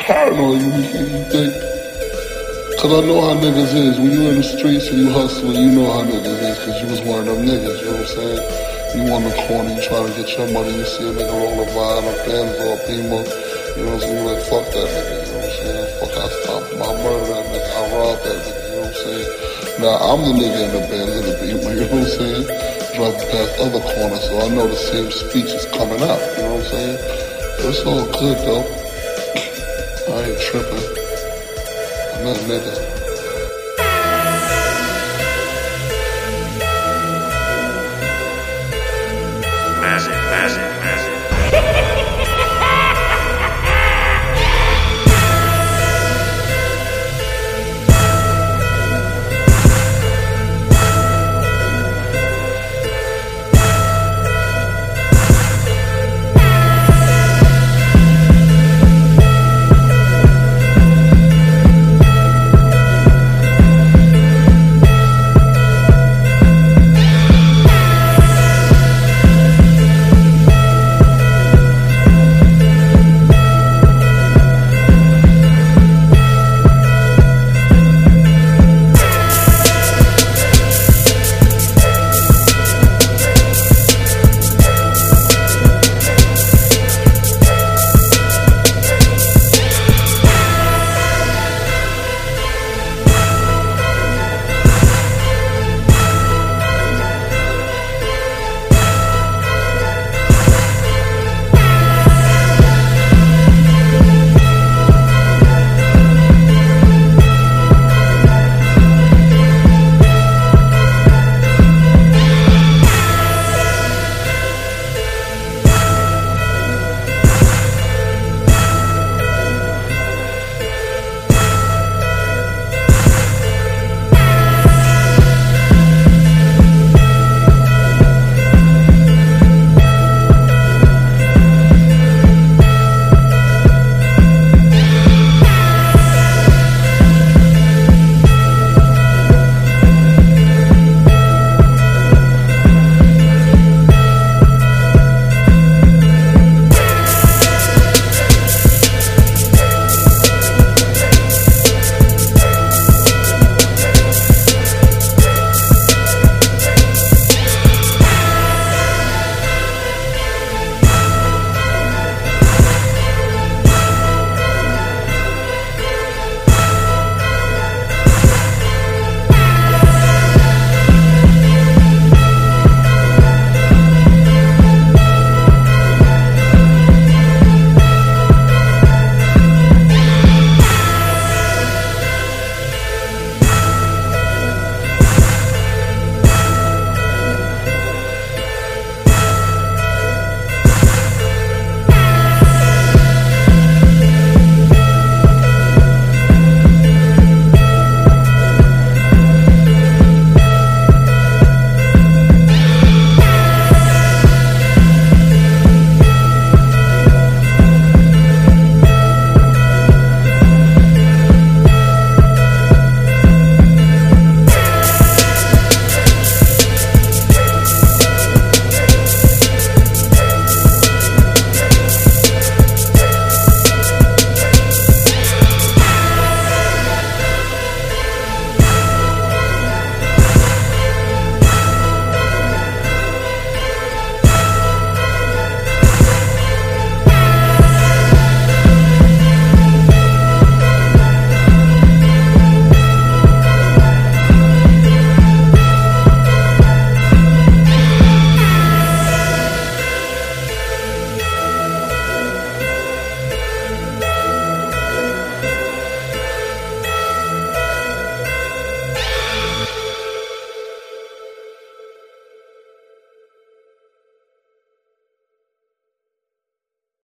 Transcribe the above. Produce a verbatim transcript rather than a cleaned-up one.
paranoid. You, you think, cause I know how niggas is. When you in the streets and you hustling, you know how niggas is, cause you was one of them niggas, you know what I'm saying? You on the corner, you trying to get your money, you see a nigga roll a Vine, a Benz or a Beamer, you know what I'm saying? You like, fuck that nigga, you know what I'm saying? Fuck, I stop, I murder that nigga, I rob that nigga, you know what I'm saying? Now, I'm the nigga in the Benz and the Beamer, you know what I'm saying? Driving past other corners, so I know the same speech is coming out, you know what I'm saying? But it's all good though. I ain't tripping. I'm that nigga.